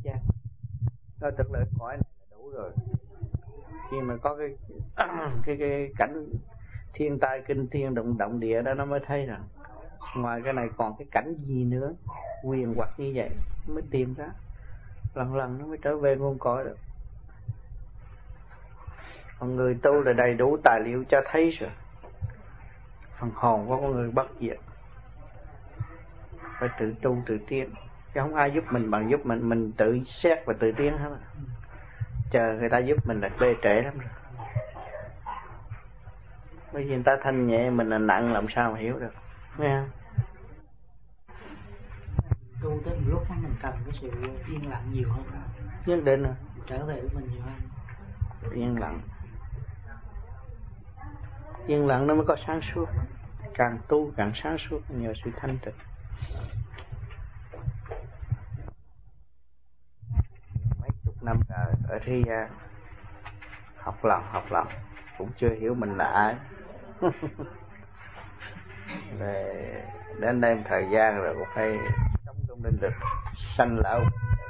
giác. Nó tức là cõi này là đủ rồi. Khi mà có cái cảnh thiên tai kinh thiên động địa đó, nó mới thấy rằng ngoài cái này còn cái cảnh gì nữa quyền hoặc như vậy, mới tìm ra lần lần nó mới trở về nguồn cội được. Còn người tu là đầy đủ tài liệu cho thấy rồi, phần hồn của con người bất diệt, phải tự tu tự tiến, chứ không ai giúp mình bằng giúp mình tự xét và tự tiến hết. Chờ người ta giúp mình là bê trễ lắm rồi. Bởi vì người ta thanh nhẹ, mình là nặng, làm sao mà hiểu được, nghe không? Tu tới một lúc mình cần cái sự yên lặng nhiều hơn, Nhất định rồi, trở về với mình nhiều hơn. Yên lặng nó mới có sáng suốt. Càng tu càng sáng suốt nhờ sự thanh tịnh. Mấy chục năm rồi ở thế gian học lòng cũng chưa hiểu mình là ai. Về đến đây một thời gian rồi cũng phải sống trong linh lực sanh lão,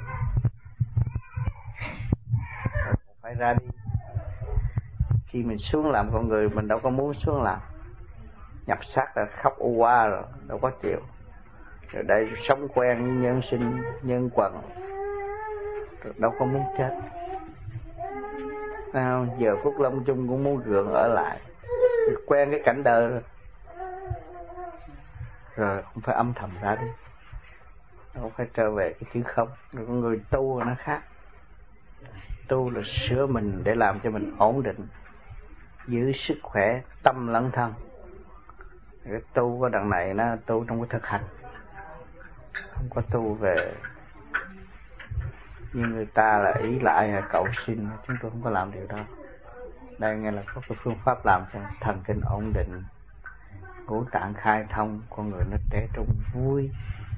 phải ra đi. Khi mình xuống làm con người, mình đâu có muốn xuống làm, nhập xác là khóc u qua rồi, đâu có chịu. Rồi đây sống quen với nhân sinh nhân quần, rồi đâu có muốn chết. Nào, giờ phút lâm chung cũng muốn gượng ở lại, quen cái cảnh đời rồi không phải âm thầm ra đi, không phải trở về cái chữ không. Rồi con người tu nó khác. Tu là sửa mình để làm cho mình ổn định, giữ sức khỏe tâm lẫn thân. Cái tu của đằng này nó tu trong cái thực hành, không có tu về như người ta là ý lại hay cầu xin. Chúng tôi không có làm điều đó. Đây nghe là có cái phương pháp làm cho thần kinh ổn định, ngũ tạng khai thông, con người nó trẻ trung vui,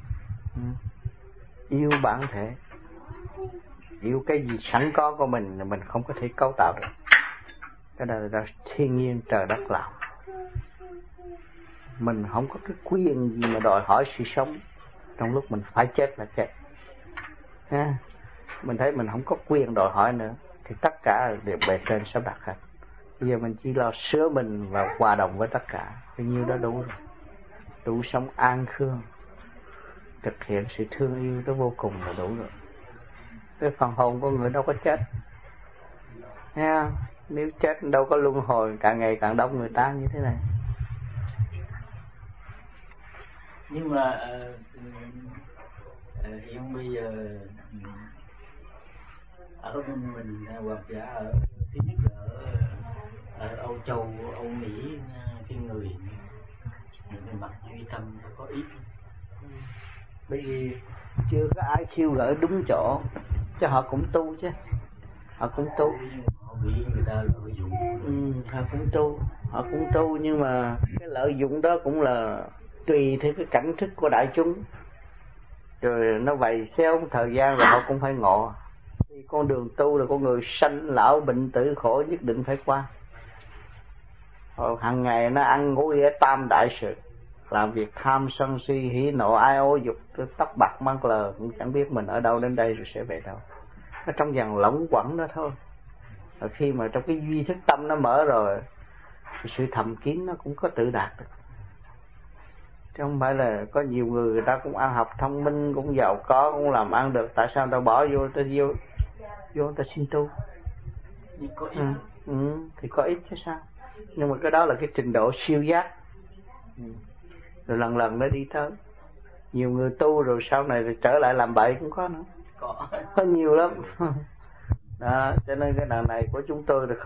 yêu bản thể, yêu cái gì sẵn có của mình không có thể cấu tạo được. Cái đó là thiên nhiên trời đất làm. Mình không có cái quyền gì mà đòi hỏi sự sống trong lúc mình phải chết là chết. Mình thấy mình không có quyền đòi hỏi nữa thì tất cả đều bề trên sắp đặt hết. Bây giờ mình chỉ lo sửa mình và hòa đồng với tất cả, bao nhiêu đó đủ rồi. Đủ sống an khương, thực hiện sự thương yêu tới vô cùng là đủ rồi. Cái phần hồn của người đâu có chết, nghe không? Nếu chết đâu có luân hồi càng ngày càng đông người ta như thế này. Nhưng mà hiện bây giờ ở bên mình hoặc giả ở thứ nhất là ở Âu Châu, Âu Mỹ, cái người mặt duy tâm có ít. Bởi vì chưa có ai khiêu gợi đúng chỗ, chứ họ cũng tu chứ. Họ cũng tu. Họ bị người ta lợi dụng. Họ cũng tu nhưng mà cái lợi dụng đó cũng là tùy theo cái cảnh thức của đại chúng. Rồi nó vậy xéo một thời gian rồi họ cũng phải ngộ. Thì con đường tu là con người sanh lão bệnh tử khổ nhất định phải qua. Hàng ngày nó ăn ngủ ở tam đại sự, làm việc tham sân si hỉ nộ ái ố dục, tóc bạc mang lờ, cũng chẳng biết mình ở đâu đến đây rồi sẽ về đâu. Nó trong dòng lỏng quẩn đó thôi. Và khi mà trong cái duy thức tâm nó mở rồi, thì sự thầm kín nó cũng có tự đạt được. Chứ không phải là có nhiều người ta cũng ăn học thông minh, cũng giàu có, cũng làm ăn được, tại sao người ta bỏ vô người ta xin tu? Thì có ít chứ sao. Nhưng mà cái đó là cái trình độ siêu giác. Rồi lần lần nó đi tới. Nhiều người tu rồi sau này rồi trở lại làm bậy cũng có nữa. Có nhiều lắm. Đó, cho nên cái đằng này của chúng tôi là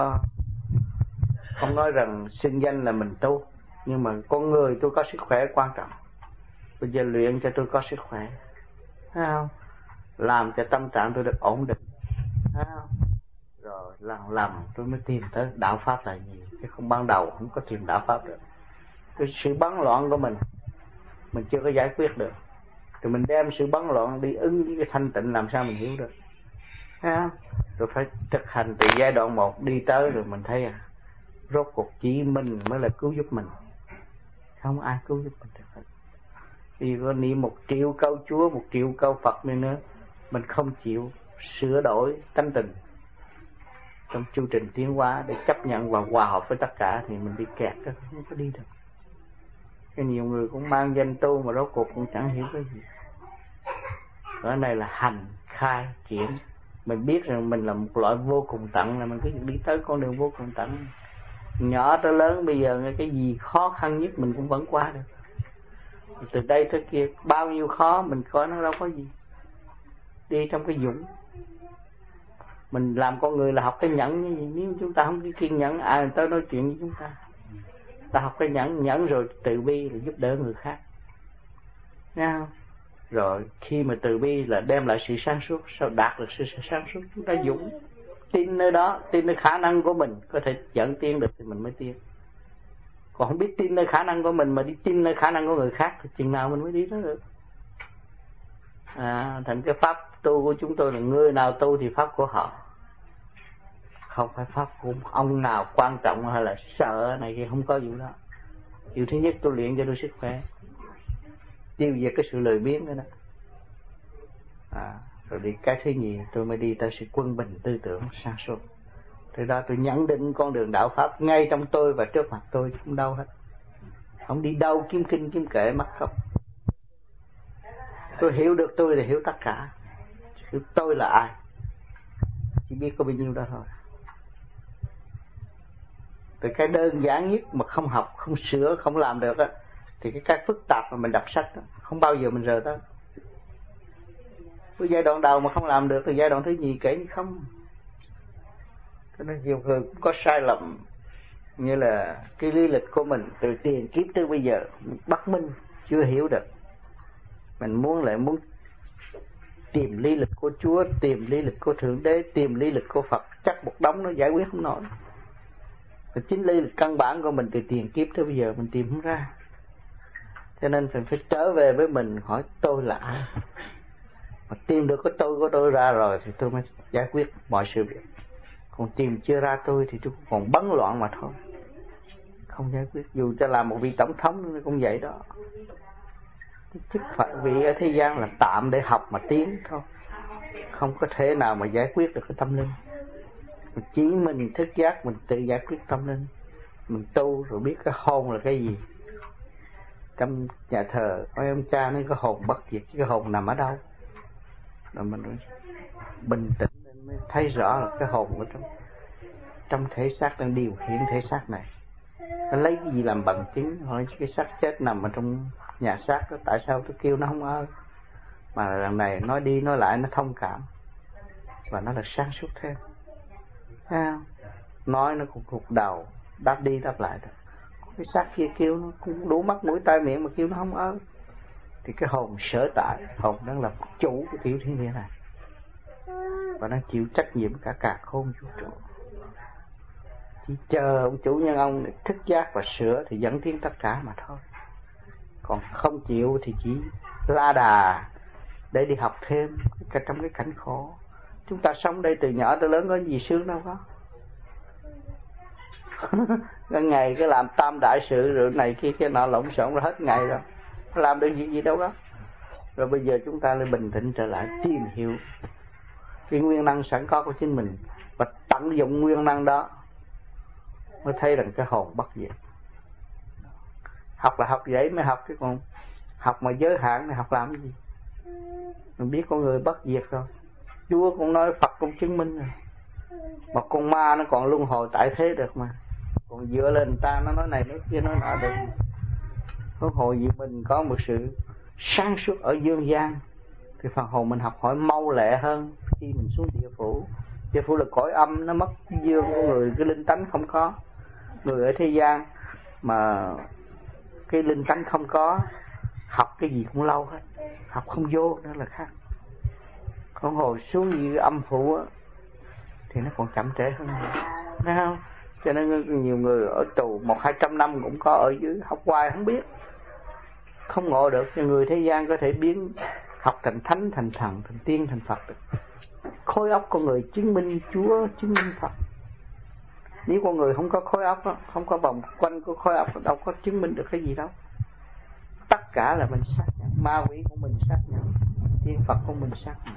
không nói rằng xưng danh là mình tu, nhưng mà con người tôi có sức khỏe quan trọng. Bây giờ luyện cho tôi có sức khỏe, thấy không? Làm cho tâm trạng tôi được ổn định, thấy không? Rồi lần tôi mới tìm tới đạo pháp là gì, chứ không ban đầu không có tìm đạo pháp được. Cái sự bấn loạn của mình chưa có giải quyết được, thì mình đem sự bấn loạn đi ứng với cái thanh tịnh, làm sao mình hiểu được, thấy không? Rồi phải thực hành từ giai đoạn 1 đi tới, rồi mình thấy rốt cuộc chỉ mình mới là cứu giúp mình, không ai cứu giúp mình được hết. Vì có niệm 1 triệu câu Chúa, 1 triệu câu Phật nữa, mình không chịu sửa đổi tánh tình trong chu trình tiến hóa để chấp nhận và hòa hợp với tất cả thì mình bị kẹt, không có đi được. Cái nhiều người cũng mang danh tu mà rốt cuộc cũng chẳng hiểu cái gì. Cái này là hành khai triển. Mình biết rằng mình là một loại vô cùng tận, là mình cứ đi tới con đường vô cùng tận. Nhỏ tới lớn bây giờ cái gì khó khăn nhất mình cũng vẫn qua được. Từ đây tới kia bao nhiêu khó mình coi nó đâu có gì. Đi trong cái dũng. Mình làm con người là học cái nhẫn như vậy. Nếu chúng ta không có kiên nhẫn, ai tới nói chuyện với chúng ta. Ta học cái nhẫn rồi từ bi là giúp đỡ người khác. Nghe không? Rồi khi mà từ bi là đem lại sự sáng suốt. Sao đạt được sự sáng suốt? Chúng ta dũng. Tin nơi đó, tin nơi khả năng của mình có thể dẫn tiên được thì mình mới tiên. Còn không biết tin nơi khả năng của mình mà đi tin nơi khả năng của người khác thì chừng nào mình mới đi đó được. Thành cái pháp tu của chúng tôi là người nào tu thì pháp của họ, không phải pháp của ông nào quan trọng hay là sợ này kia, không có vụ đó. Điều thứ nhất tôi luyện cho tôi sức khỏe, tiêu diệt cái sự lười biếng đó, rồi đi cái thứ nhì tôi mới đi tới sự quân bình tư tưởng sáng suốt. Từ đó tôi nhận định con đường đạo pháp ngay trong tôi và trước mặt tôi, không đâu hết, không đi đâu kiếm kinh kiếm kệ mắc không. Tôi hiểu được tôi thì hiểu tất cả. Hiểu tôi là ai chỉ biết có bao nhiêu đó thôi. Từ cái đơn giản nhất mà không học, không sửa, không làm được á, thì cái phức tạp mà mình đọc sách đó, không bao giờ mình rời tới. Cái giai đoạn đầu mà không làm được thì giai đoạn thứ nhì kể như không. Cho nên nhiều người cũng có sai lầm, như là cái lý lịch của mình từ tiền kiếp tới bây giờ bất minh, chưa hiểu được. Mình muốn tìm lý lịch của Chúa, tìm lý lịch của Thượng Đế, tìm lý lịch của Phật, chắc một đống nó giải quyết không nổi. Và chính lý lịch căn bản của mình từ tiền kiếp tới bây giờ mình tìm không ra. Cho nên phải trở về với mình, hỏi tôi là ai. Mà tìm được cái tôi của tôi ra rồi thì tôi mới giải quyết mọi sự việc. Còn tìm chưa ra tôi thì tôi còn bấn loạn mà thôi, không giải quyết. Dù cho làm một vị tổng thống cũng vậy đó. Chức phận vị ở thế gian là tạm để học mà tiến thôi, không có thể nào mà giải quyết được cái tâm linh. Chỉ mình thức giác mình tự giải quyết tâm linh. Mình tu rồi biết cái hồn là cái gì. Trong nhà thờ có ông cha nói cái hồn bất diệt, cái hồn nằm ở đâu. Rồi mình bình tĩnh nên mới thấy rõ là cái hồn ở trong thể xác đang điều khiển thể xác này. Nó lấy cái gì làm bằng chứng? Hỏi cái xác chết nằm ở trong nhà xác đó, tại sao tôi kêu nó không ơi? Mà lần này nói đi nói lại nó thông cảm và nó là sáng suốt thêm. Nói nó cũng gục đầu, đáp đi đáp lại đó. Cái xác kia kêu nó cũng đủ mắt mũi tai miệng mà kêu nó không ơi. Thì cái hồn sở tại, hồn đang là chủ của tiểu thiên địa này và nó chịu trách nhiệm cả càn khôn vũ trụ. Chỉ chờ ông chủ nhân ông thức giác và sửa thì dẫn tiến tất cả mà thôi. Còn không chịu thì chỉ la đà để đi học thêm trong cái cảnh khổ. Chúng ta sống đây từ nhỏ tới lớn có gì sướng đâu có. Cái ngày cái làm tam đại sự rồi này kia cái nọ lộn xộn rồi hết ngày rồi, làm được gì đâu có. Rồi bây giờ chúng ta lại bình tĩnh trở lại, tìm hiểu cái nguyên năng sẵn có của chính mình và tận dụng nguyên năng đó, mới thấy rằng cái hồn bất diệt. Học là học vậy mới học, chứ còn học mà giới hạn này học làm cái gì? Mình biết con người bất diệt rồi, Chúa cũng nói, Phật cũng chứng minh rồi. Mà con ma nó còn luân hồi tại thế được mà, còn dựa lên người ta nó nói này nói kia nói nọ được. Huống hồ gì mình có một sự sáng suốt ở dương gian thì phần hồn mình học hỏi mau lẹ hơn khi mình xuống địa phủ. Địa phủ là cõi âm, nó mất dương của người, cái linh tánh không có. Người ở thế gian mà cái linh tánh không có, học cái gì cũng lâu hết, học không vô nữa là khác. Còn hồi xuống như âm phủ á thì nó còn chậm trễ hơn nữa, thấy không? Cho nên nhiều người ở tù 100-200 năm cũng có ở dưới, học hoài không biết, không ngộ được. Cho người thế gian có thể biến học thành thánh, thành thần, thành tiên, thành Phật được. Khối óc con người chứng minh Chúa, chứng minh Phật. Nếu con người không có khối óc đó, không có vòng quanh của khối óc, đâu có chứng minh được cái gì đâu. Tất cả là mình xác nhận, ma quỷ của mình xác nhận, tiên Phật của mình xác nhận.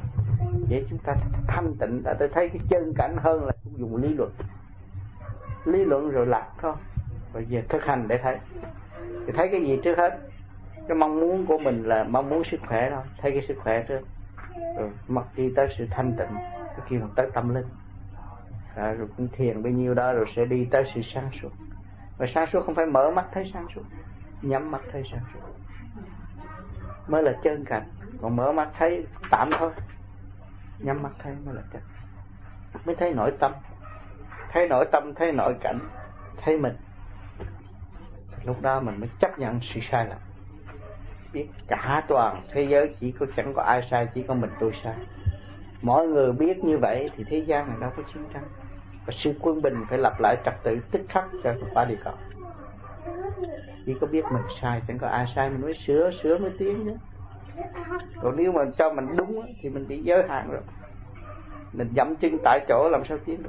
Vậy chúng ta thanh tịnh, ta thấy cái chân cảnh hơn là dùng lý luận rồi lạc thôi. Bây giờ thực hành để thấy. Thì thấy cái gì trước hết? Cái mong muốn của mình là mong muốn sức khỏe thôi, thấy cái sức khỏe trước, rồi mặc đi tới sự thanh tịnh, cái kia tới tâm linh, rồi cũng thiền bao nhiêu đó, rồi sẽ đi tới sự sáng suốt. Và sáng suốt không phải mở mắt thấy sáng suốt, nhắm mắt thấy sáng suốt mới là chân cảnh. Còn mở mắt thấy tạm thôi, nhắm mắt thấy mới là chân, mới thấy nội tâm, thấy nội tâm, thấy nội cảnh, thấy mình. Lúc đó mình mới chấp nhận sự sai lầm, biết cả toàn thế giới chẳng có ai sai, chỉ có mình tôi sai. Mọi người biết như vậy thì thế gian này đâu có chiến tranh, và sự quân bình phải lặp lại trật tự tích khắc cho quả địa cầu. Chỉ có biết mình sai, chẳng có ai sai, mình mới sửa mới tiến chứ. Còn nếu mà cho mình đúng thì mình bị giới hạn rồi, mình dậm chân tại chỗ làm sao tiến được.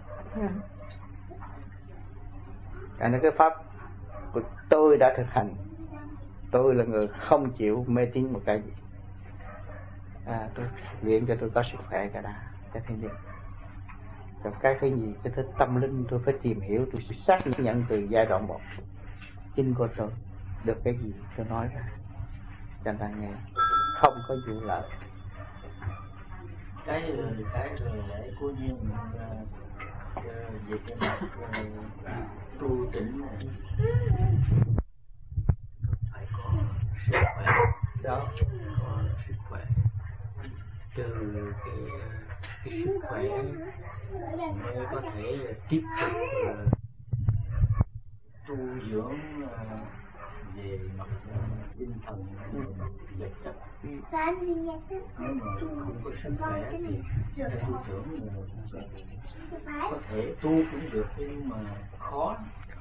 Cái này cái pháp của tôi đã thực hành. Tôi là người không chịu mê tín một cái gì. Tôi luyện cho tôi có sức khỏe cả đã, cái thứ nhất. Còn cái gì, cái thứ tâm linh tôi phải tìm hiểu, tôi sẽ xác nhận từ giai đoạn 1. Chính của tôi được cái gì tôi nói ra cho người ta nghe, không có vụ lợi. Cái lễ của duyên về cái mặt tu tĩnh này phải có sức khỏe đó, có sức khỏe. Từ cái sức khỏe mới có thể tiếp tục tu dưỡng về mặt tinh thần, mặt vật chất. Nếu mà không có sức khỏe thì tu dưỡng có thể tu cũng được, nhưng mà khó.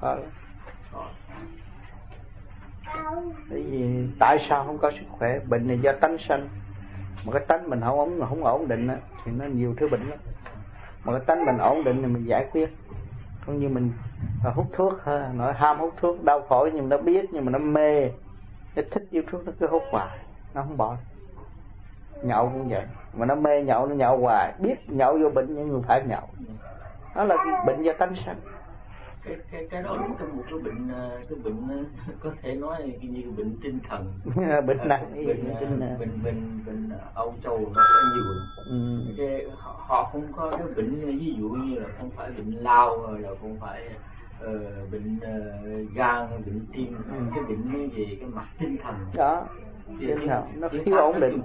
Bởi vì tại sao không có sức khỏe? Bệnh này do tánh sanh. Mà cái tánh mình không ổn định á, thì nó nhiều thứ bệnh lắm. Mà cái tánh mình ổn định thì mình giải quyết. Không như mình hút thuốc, nói ham hút thuốc đau phổi, nhưng mà nó biết, nhưng mà nó mê, nó thích yêu thuốc, nó cứ hút hoài, nó không bỏ. Nhậu cũng vậy, mà nó mê nhậu, nó nhậu hoài, biết nhậu vô bệnh nhưng người phải nhậu. Đó là cái bệnh do tánh sanh. Cái đó đúng trong một cái bệnh có thể nói như bệnh tinh thần. Bệnh nặng, bệnh Âu Châu nó có nhiều lắm. Cái họ không có cái bệnh ví dụ như là không phải bệnh lao, là không phải bệnh gan, bệnh tim, cái bệnh về cái mặt tinh thần đó, tinh thần nó thiếu ổn định.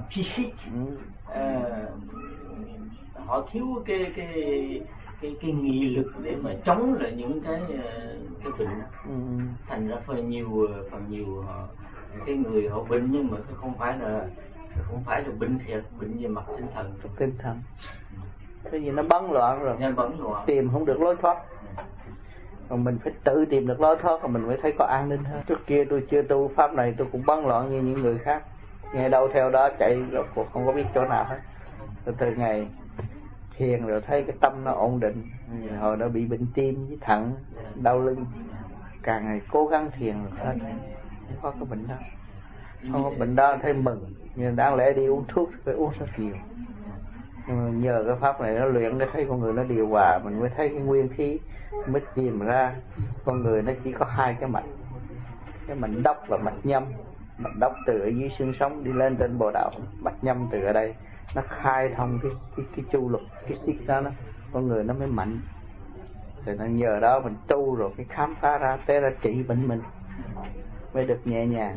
Họ thiếu cái nghị lực để mà chống lại những cái bệnh. Thành ra phần nhiều họ, cái người họ bệnh, nhưng mà không phải là bệnh thiệt, bệnh về mặt tinh thần. Cái gì nó bấn loạn rồi, tìm không được lối thoát. Còn mình phải tự tìm được lối thoát, rồi mình mới thấy có an ninh hơn. Trước kia tôi chưa tu pháp này, tôi cũng bấn loạn như những người khác, nghe đâu theo đó chạy, rốt cuộc không có biết chỗ nào hết. Từ ngày thiền rồi thấy cái tâm nó ổn định. Hồi đó bị bệnh tim với thận, đau lưng, càng ngày cố gắng thiền rồi hết, không có cái bệnh đó. Không có bệnh đó thấy mừng, nhưng đáng lẽ đi uống thuốc phải uống rất nhiều. Nhưng mà nhờ cái pháp này nó luyện để thấy con người nó điều hòa, mình mới thấy cái nguyên khí, mới tìm ra con người nó chỉ có 2 cái mạch, cái mạch đốc và mạch nhâm. Mạch đốc từ ở dưới xương sống đi lên trên bồ đạo, mạch nhâm từ ở đây nó khai thông cái chu lục, cái xích đó, con người nó mới mạnh. Thì nó nhờ đó mình tu rồi cái khám phá ra, té ra trị bệnh mình mới được nhẹ nhàng.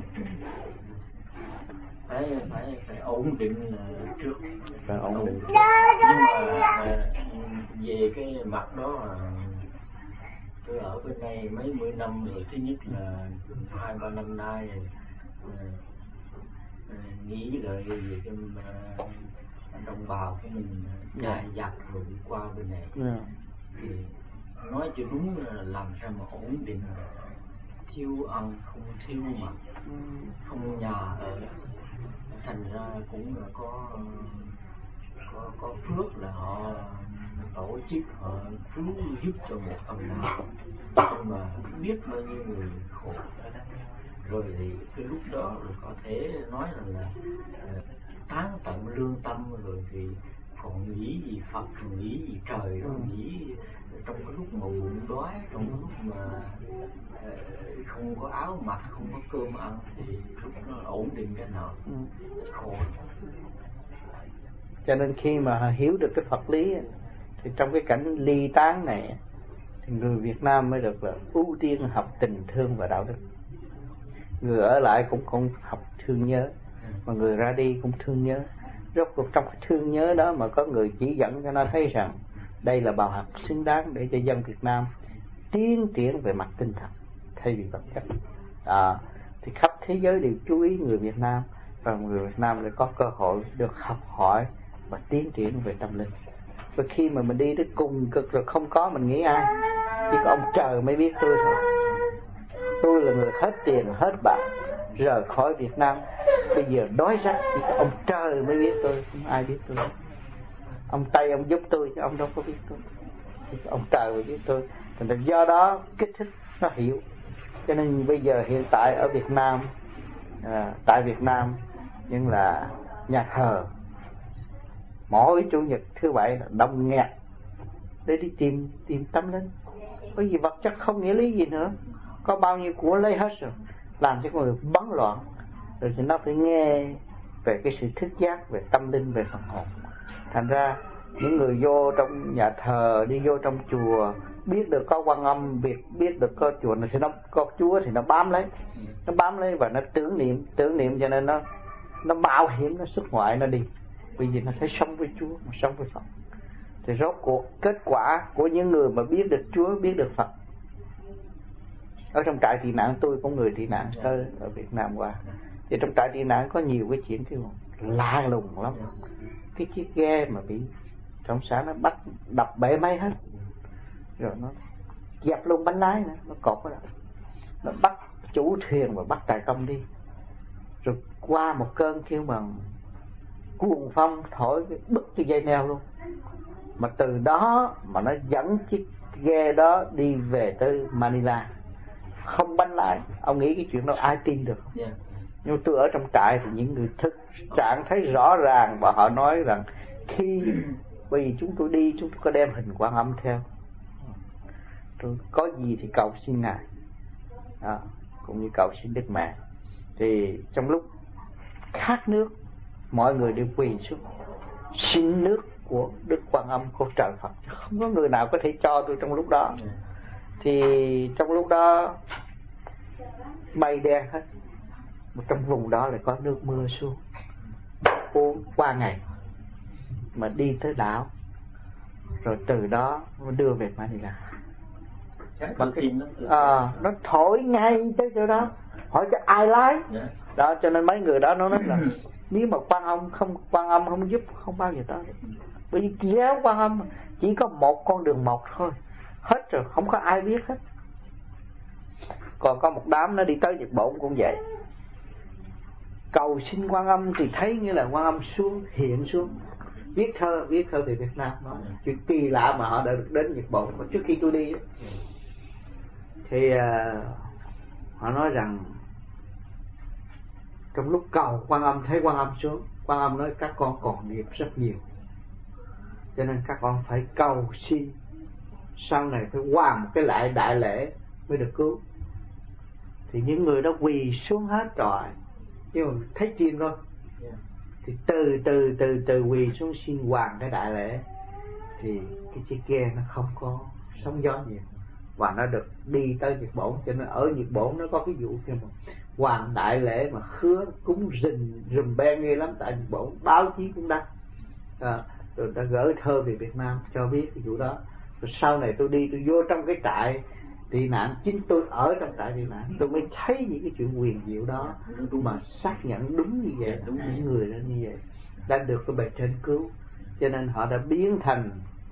Phải ổn định trước. Phải ổn định. Nhưng mà về cái mặt đó, tôi ở bên đây mấy mươi năm rồi. Thứ nhất là 2-3 năm nay nghĩ lại về cái đồng bào của mình chạy giặc rồi đi qua bên này. Thì nói cho đúng là làm sao mà ổn định, thiếu ăn không thiếu mặc, không nhà ở, thành ra cũng là có phước là họ tổ chức, họ cứu giúp cho một phần nào. Nhưng mà biết bao nhiêu người khổ ở đây, rồi thì cái lúc đó rồi có thể nói là tán tận lương tâm, rồi thì còn nghĩ gì Phật, nghĩ gì trời, nghĩ trong cái lúc mà bụng đói, trong cái lúc mà không có áo mặc, không có cơm ăn thì lúc nó ổn định cái nào khổ. Cho nên khi mà hiểu được cái Phật lý thì trong cái cảnh ly tán này thì người Việt Nam mới được là ưu tiên học tình thương và đạo đức. Người ở lại cũng không học thương nhớ, mà người ra đi cũng thương nhớ. Rốt cuộc trong cái thương nhớ đó mà có người chỉ dẫn cho nó thấy rằng đây là bài học xứng đáng để cho dân Việt Nam tiến triển về mặt tinh thần thay vì vật chất. Thì khắp thế giới đều chú ý người Việt Nam, và người Việt Nam lại có cơ hội được học hỏi và tiến triển về tâm linh. Và khi mà mình đi tới cùng cực rồi không có mình nghĩ ai, chỉ có ông trời mới biết tôi thôi. Tôi là người hết tiền hết bạc rời khỏi Việt Nam, bây giờ đói rách, chỉ có ông trời mới biết tôi, không ai biết tôi. Ông Tây ông giúp tôi chứ ông đâu có biết tôi, chỉ có ông trời mới biết tôi. Thành do đó kích thích nó hiểu. Cho nên bây giờ hiện tại ở Việt Nam, tại Việt Nam nhưng là nhà thờ mỗi chủ nhật thứ bảy là đông nghẹt để đi tìm tâm linh. Bởi vì vật chất không nghĩa lý gì nữa, có bao nhiêu của lấy hết rồi, làm cho con người bấn loạn. Rồi thì nó phải nghe về cái sự thức giác, về tâm linh, về phần hồn. Thành ra những người vô trong nhà thờ, đi vô trong chùa, biết được có Quan Âm, biết được có chùa này thì nó có Chúa thì nó bám lấy và nó tưởng niệm cho nên nó mạo hiểm, nó xuất ngoại, nó đi, bởi vì nó thấy sống với Chúa, mà sống với Phật. Thì rốt cuộc kết quả của những người mà biết được Chúa, biết được Phật. Ở trong trại tị nạn, tôi cũng người tị nạn tới ở Việt Nam qua, thì trong trại tị nạn có nhiều cái chuyện kiểu lạ lùng lắm. Cái chiếc ghe mà bị cộng sản nó bắt đập bể máy hết, rồi nó dẹp luôn bánh lái nữa, nó cột vào đó, nó bắt chủ thuyền và bắt tài công đi. Rồi qua một cơn kêu bằng cuồng phong thổi bứt cái dây neo luôn, mà từ đó mà nó dẫn chiếc ghe đó đi về tới Manila, không bánh lái. Ông nghĩ cái chuyện đó ai tin được không? Nhưng tôi ở trong trại thì những người thực trạng thấy rõ ràng, và họ nói rằng khi bởi vì chúng tôi đi, chúng tôi có đem hình Quan Âm theo, tôi có gì thì cầu xin Ngài, cũng như cầu xin Đức Mẹ. Thì trong lúc khát nước, mọi người đều quỳ xuống xin nước của Đức Quan Âm, của trời Phật, không có người nào có thể cho tôi trong lúc đó. Thì trong lúc đó mây đen hết, mà trong vùng đó lại có nước mưa xuống, uống qua ngày mà đi tới đảo, rồi từ đó đưa về Manila. Nó thổi ngay tới chỗ đó, hỏi cho ai lái đó. Cho nên mấy người đó nó nói là nếu mà Quan Âm không giúp không bao giờ tới được. Bởi vì giáo Quan Âm chỉ có một con đường một thôi, hết rồi, không có ai biết hết. Còn có một đám nó đi tới Nhật Bản cũng vậy, cầu xin Quan Âm thì thấy như là Quan Âm hiện xuống, viết thơ về Việt Nam. Đó chuyện kỳ lạ mà họ đã được đến Nhật Bản. Trước khi tôi đi thì họ nói rằng trong lúc cầu Quan Âm, thấy Quan Âm xuống, Quan Âm nói các con còn nghiệp rất nhiều, cho nên các con phải cầu xin sau này phải qua một cái lại đại lễ mới được cứu. Thì những người đó quỳ xuống hết rồi, nhưng mà thấy chim thôi, thì từ quỳ xuống xin hoàng cái đại lễ, thì cái chiếc ghe nó không có sóng gió nhiều và nó được đi tới Nhật Bản. Cho nên ở Nhật Bản nó có cái vụ kia mà hoàng đại lễ mà khứa cúng rùm beng ghê lắm. Tại Nhật Bản báo chí cũng đăng, rồi đã gửi thơ về Việt Nam cho biết cái vụ đó. Rồi sau này tôi đi, tôi vô trong cái trại tị nạn, chính tôi ở trong trại tị nạn, tôi mới thấy những cái chuyện huyền diệu đó, mà xác nhận đúng như vậy, đúng những người đó như vậy đã được cái bề trên cứu. Cho nên họ đã biến thành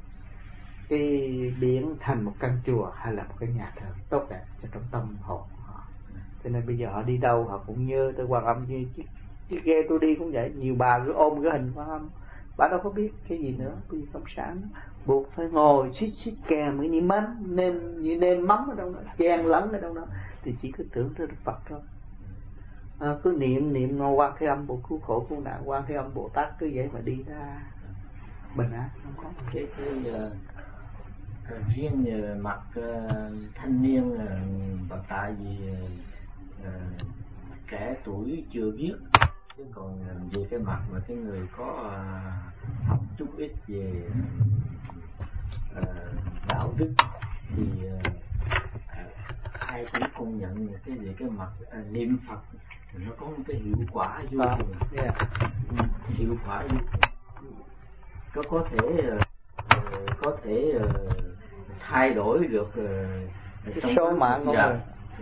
một căn chùa hay là một cái nhà thờ tốt đẹp cho trong tâm hồn của họ. Cho nên bây giờ họ đi đâu họ cũng nhớ tới Quan Âm. Như chiếc ghe tôi đi cũng vậy, nhiều bà cứ ôm cái hình Quan Âm, bà đâu có biết cái gì nữa. Vì cộng sản buộc phải ngồi xít kèm cái nêm mắm ở đâu đó, chen lẫn ở đâu đó, thì chỉ cứ tưởng tới Đức Phật thôi. Cứ niệm Quan Thế Âm Bộ cứu khổ cứu nạn, Quan Thế Âm Bồ Tát, cứ vậy mà đi ra. bình an, không có cái riêng mặt thanh niên và tại vì trẻ tuổi chưa biết, chứ còn về cái mặt mà cái người có học chút ít về đạo đức thì ai cũng công nhận cái về cái mặt niệm Phật thì nó có một cái hiệu quả vô cùng, hiệu quả vô cùng, có thể thay đổi được cái số mạng của người.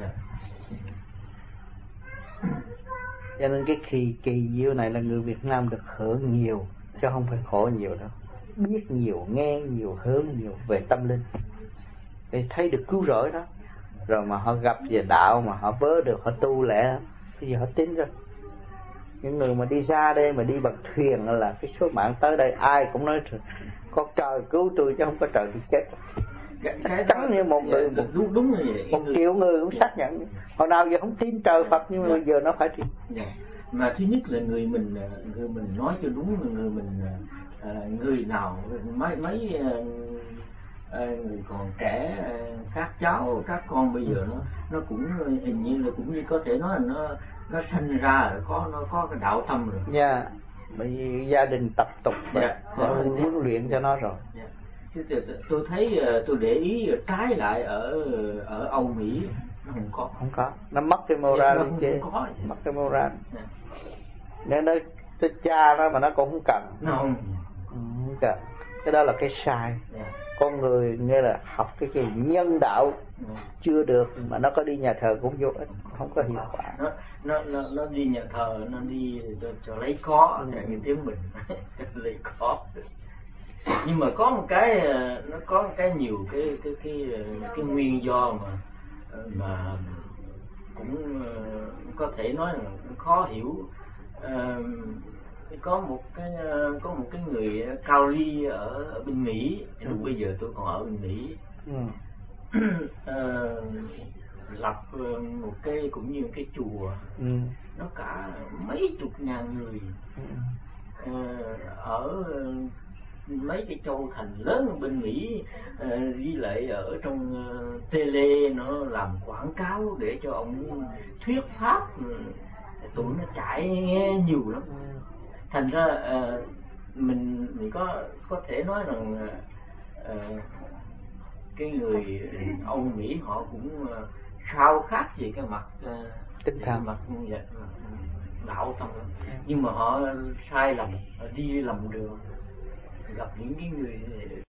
Cho nên cái kỳ diệu này là người Việt Nam được hưởng nhiều, chứ không phải khổ nhiều đâu. Biết nhiều, nghe nhiều, hưởng nhiều về tâm linh, thì thấy được cứu rỗi đó. Rồi mà họ gặp về đạo mà họ vớ được, họ tu lẹ, bây giờ họ tin rồi. Những người mà đi ra đây mà đi bằng thuyền là cái số mạng tới đây ai cũng nói có trời cứu tôi chứ không có trời tôi chết. Chẳng như một người đúng như vậy. 1 triệu người cũng xác nhận. Hồi nào giờ không tin trời Phật nhưng mà bây giờ nó phải tin. Mà thứ nhất là người mình nói cho đúng, người nào mấy người còn trẻ, các cháu các con bây giờ nó cũng hình như là cũng như có thể nói là nó sinh ra rồi nó có cái đạo tâm rồi. Dạ. Bởi vì gia đình tập tục rồi, huấn luyện cho nó rồi. Tôi thấy tôi để ý trái lại ở Âu Mỹ nó không có, nó mất cái moral đi chứ, mất cái moral. Nên nó cha nó mà nó cũng không cần. Không cần. Cái đó là cái sai. Con người nghe là học cái nhân đạo chưa được mà nó có đi nhà thờ cũng vô ích, không có hiệu quả. Nó đi nhà thờ, nó đi cho lấy khó, như tiếng mình lấy khó. Nhưng mà có một cái nó có một cái nhiều cái nguyên do mà cũng có thể nói là khó hiểu. Có một cái người cao ly ở bên Mỹ, lúc bây giờ tôi còn ở bên Mỹ. Lập một cái cũng như cái chùa, nó cả mấy chục ngàn người ở mấy cái châu thành lớn ở bên Mỹ, với lại ở trong tele nó làm quảng cáo để cho ông thuyết pháp, tụi nó chạy nghe nhiều lắm. Thành ra mình có thể nói rằng cái người Âu Mỹ họ cũng khao khát về cái mặt tinh thần, mặt đạo tâm, nhưng mà họ sai lầm, họ đi lầm đường, gặp những cái người